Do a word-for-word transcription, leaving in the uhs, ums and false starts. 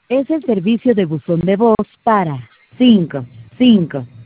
Es el servicio de buzón de voz para cinco cinco